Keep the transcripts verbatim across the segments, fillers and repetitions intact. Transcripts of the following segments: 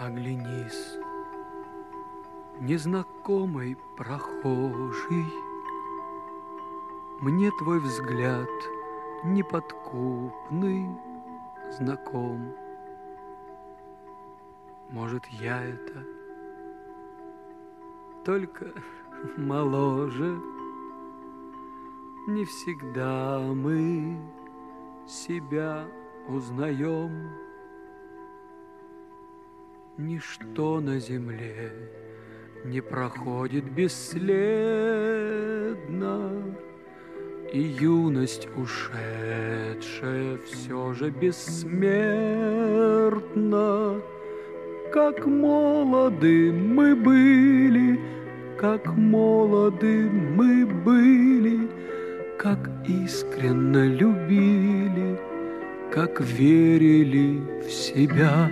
Оглянись, незнакомый прохожий, мне твой взгляд неподкупный знаком. Может, я это только моложе. Не всегда мы себя узнаем. Ничто на земле не проходит бесследно, и юность ушедшая все же бессмертна. Как молоды мы были, как молоды мы были, как искренно любили, как верили в себя.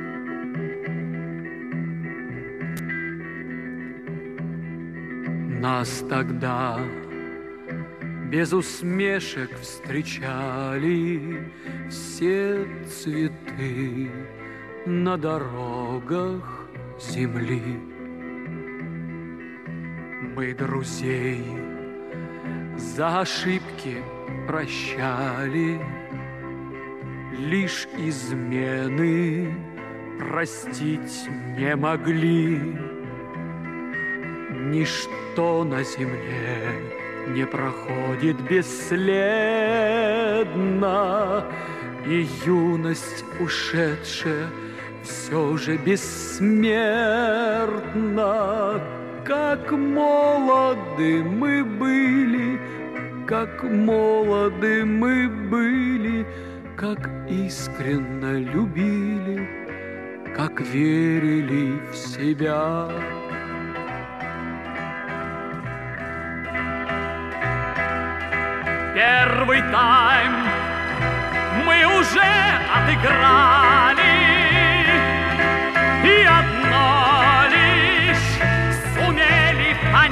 Нас тогда без усмешек встречали все цветы на дорогах земли. Мы друзей за ошибки прощали, лишь измены простить не могли. Ничто на земле не проходит бесследно, и юность ушедшая все же бессмертна. Как молоды мы были, как молоды мы были, как искренно любили, как верили в себя. Первый тайм мы уже отыграли, и одно лишь сумели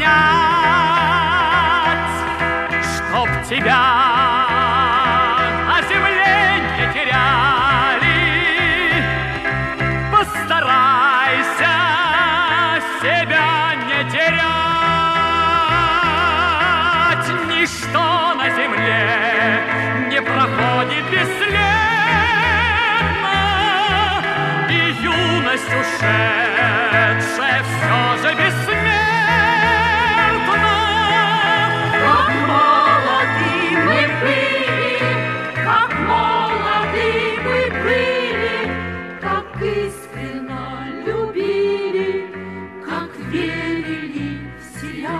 понять, чтоб тебя на земле не теряли. Постарайся себя не терять. Ничто на земле не проходит бесследно, и юность ушедшая все же бессмертна. Как молоды мы были, как молоды мы были, как искренно любили, как верили в себя.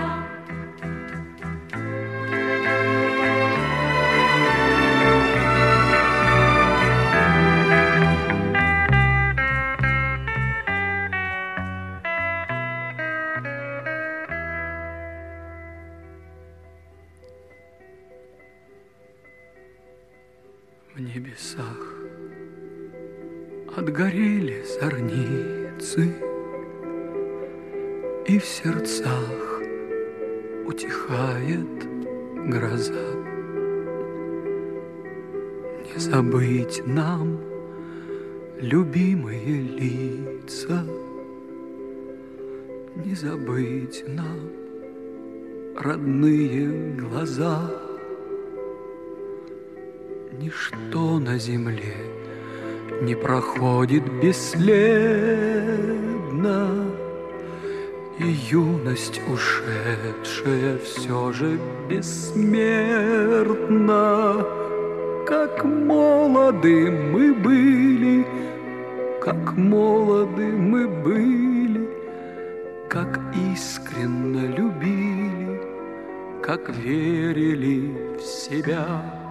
В небесах отгорели зорницы, и в сердцах утихает гроза. Не забыть нам любимые лица, не забыть нам родные глаза. Ничто на земле не проходит бесследно, и юность ушедшая все же бессмертна. Как молоды мы были, как молоды мы были, как искренно любили, как верили в себя.